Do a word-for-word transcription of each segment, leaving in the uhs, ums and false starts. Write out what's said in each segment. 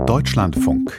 Deutschlandfunk.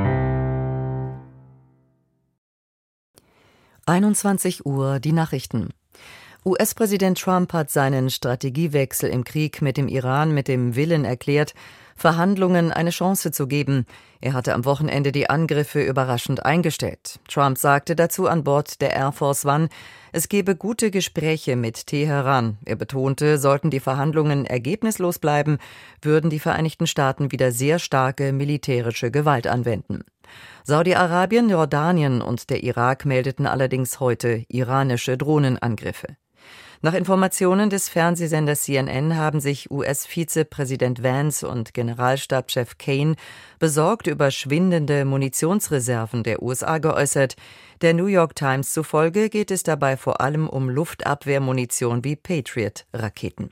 einundzwanzig Uhr, die Nachrichten. U S-Präsident Trump hat seinen Strategiewechsel im Krieg mit dem Iran mit dem Willen erklärt, Verhandlungen eine Chance zu geben. Er hatte am Wochenende die Angriffe überraschend eingestellt. Trump sagte dazu an Bord der Air Force One, es gebe gute Gespräche mit Teheran. Er betonte, sollten die Verhandlungen ergebnislos bleiben, würden die Vereinigten Staaten wieder sehr starke militärische Gewalt anwenden. Saudi-Arabien, Jordanien und der Irak meldeten allerdings heute iranische Drohnenangriffe. Nach Informationen des Fernsehsenders C N N haben sich U S-Vizepräsident Vance und Generalstabschef Kane besorgt über schwindende Munitionsreserven der U S A geäußert. Der New York Times zufolge geht es dabei vor allem um Luftabwehrmunition wie Patriot-Raketen.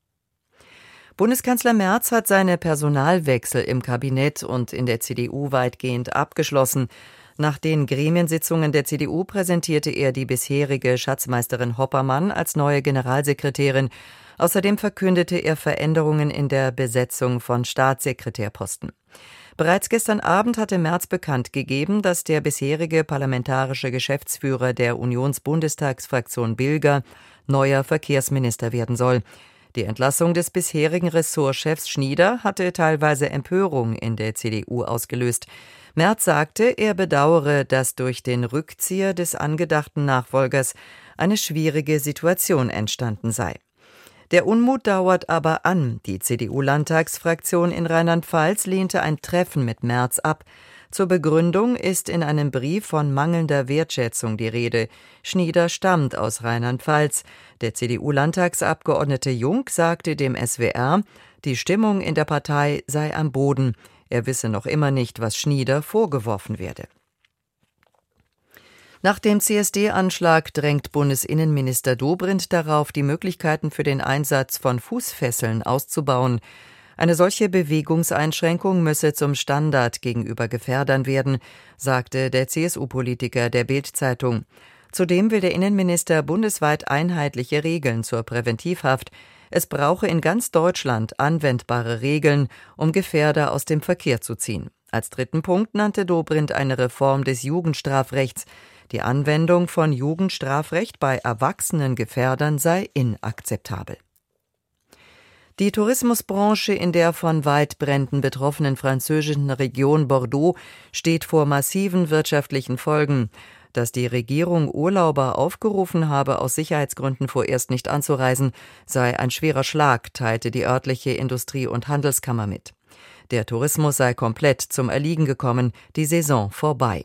Bundeskanzler Merz hat seine Personalwechsel im Kabinett und in der C D U weitgehend abgeschlossen. Nach den Gremiensitzungen der C D U präsentierte er die bisherige Schatzmeisterin Hoppermann als neue Generalsekretärin. Außerdem verkündete er Veränderungen in der Besetzung von Staatssekretärposten. Bereits gestern Abend hatte Merz bekannt gegeben, dass der bisherige parlamentarische Geschäftsführer der Unionsbundestagsfraktion Bilger neuer Verkehrsminister werden soll. Die Entlassung des bisherigen Ressortchefs Schnieder hatte teilweise Empörung in der C D U ausgelöst. Merz sagte, er bedauere, dass durch den Rückzieher des angedachten Nachfolgers eine schwierige Situation entstanden sei. Der Unmut dauert aber an. Die C D U-Landtagsfraktion in Rheinland-Pfalz lehnte ein Treffen mit Merz ab. Zur Begründung ist in einem Brief von mangelnder Wertschätzung die Rede. Schnieder stammt aus Rheinland-Pfalz. Der C D U-Landtagsabgeordnete Jung sagte dem S W R, die Stimmung in der Partei sei am Boden. Er wisse noch immer nicht, was Schnieder vorgeworfen werde. Nach dem C S D-Anschlag drängt Bundesinnenminister Dobrindt darauf, die Möglichkeiten für den Einsatz von Fußfesseln auszubauen. Eine solche Bewegungseinschränkung müsse zum Standard gegenüber Gefährdern werden, sagte der C S U-Politiker der Bild-Zeitung. Zudem will der Innenminister bundesweit einheitliche Regeln zur Präventivhaft. Es brauche in ganz Deutschland anwendbare Regeln, um Gefährder aus dem Verkehr zu ziehen. Als dritten Punkt nannte Dobrindt eine Reform des Jugendstrafrechts. Die Anwendung von Jugendstrafrecht bei erwachsenen Gefährdern sei inakzeptabel. Die Tourismusbranche in der von Waldbränden betroffenen französischen Region Bordeaux steht vor massiven wirtschaftlichen Folgen. Dass die Regierung Urlauber aufgerufen habe, aus Sicherheitsgründen vorerst nicht anzureisen, sei ein schwerer Schlag, teilte die örtliche Industrie- und Handelskammer mit. Der Tourismus sei komplett zum Erliegen gekommen, die Saison vorbei.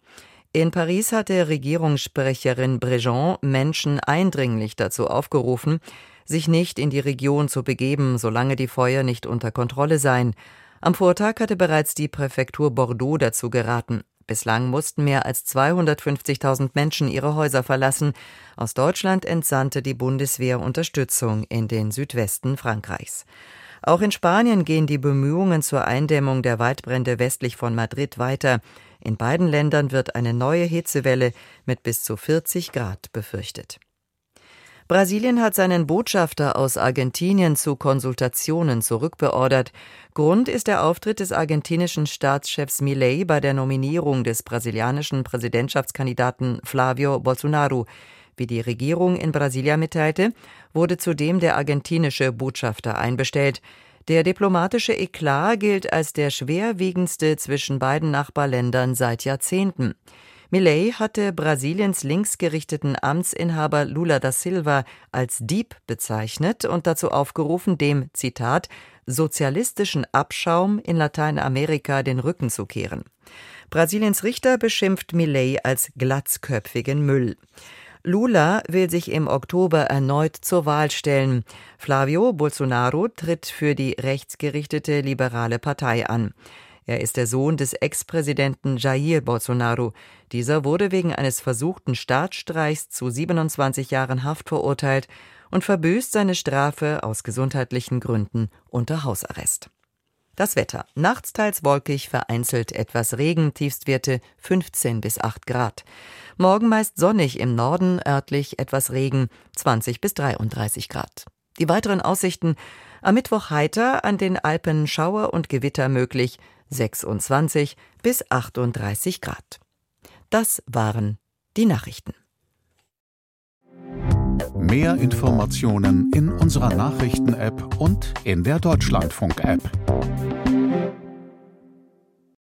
In Paris hatte Regierungssprecherin Brejean Menschen eindringlich dazu aufgerufen, sich nicht in die Region zu begeben, solange die Feuer nicht unter Kontrolle seien. Am Vortag hatte bereits die Präfektur Bordeaux dazu geraten. Bislang mussten mehr als zweihundertfünfzigtausend Menschen ihre Häuser verlassen. Aus Deutschland entsandte die Bundeswehr Unterstützung in den Südwesten Frankreichs. Auch in Spanien gehen die Bemühungen zur Eindämmung der Waldbrände westlich von Madrid weiter. In beiden Ländern wird eine neue Hitzewelle mit bis zu vierzig Grad befürchtet. Brasilien hat seinen Botschafter aus Argentinien zu Konsultationen zurückbeordert. Grund ist der Auftritt des argentinischen Staatschefs Milei bei der Nominierung des brasilianischen Präsidentschaftskandidaten Flávio Bolsonaro. Wie die Regierung in Brasilia mitteilte, wurde zudem der argentinische Botschafter einbestellt. Der diplomatische Eklat gilt als der schwerwiegendste zwischen beiden Nachbarländern seit Jahrzehnten. Milei hatte Brasiliens linksgerichteten Amtsinhaber Lula da Silva als Dieb bezeichnet und dazu aufgerufen, dem, Zitat, sozialistischen Abschaum in Lateinamerika den Rücken zu kehren. Brasiliens Richter beschimpft Milei als glatzköpfigen Müll. Lula will sich im Oktober erneut zur Wahl stellen. Flávio Bolsonaro tritt für die rechtsgerichtete liberale Partei an. Er ist der Sohn des Ex-Präsidenten Jair Bolsonaro. Dieser wurde wegen eines versuchten Staatsstreichs zu siebenundzwanzig Jahren Haft verurteilt und verbüßt seine Strafe aus gesundheitlichen Gründen unter Hausarrest. Das Wetter. Nachts teils wolkig, vereinzelt etwas Regen, Tiefstwerte fünfzehn bis acht Grad. Morgen meist sonnig, im Norden örtlich etwas Regen, zwanzig bis dreiunddreißig Grad. Die weiteren Aussichten: am Mittwoch heiter, an den Alpen Schauer und Gewitter möglich, sechsundzwanzig bis achtunddreißig Grad. Das waren die Nachrichten. Mehr Informationen in unserer Nachrichten-App und in der Deutschlandfunk-App.